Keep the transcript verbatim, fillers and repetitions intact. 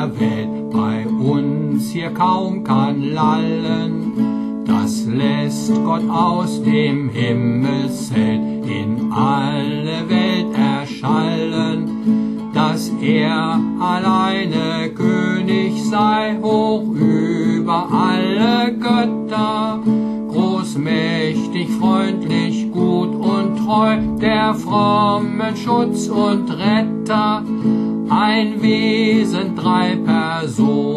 Welt bei uns hier kaum kann lallen. Das lässt Gott aus dem Himmelszelt in alle Welt erschallen, dass er alleine König sei, hoch über alle Götter, großmächtig, freundlich, gut und treu, der frommen Schutz und Retter, ein Wesen, drei Personen,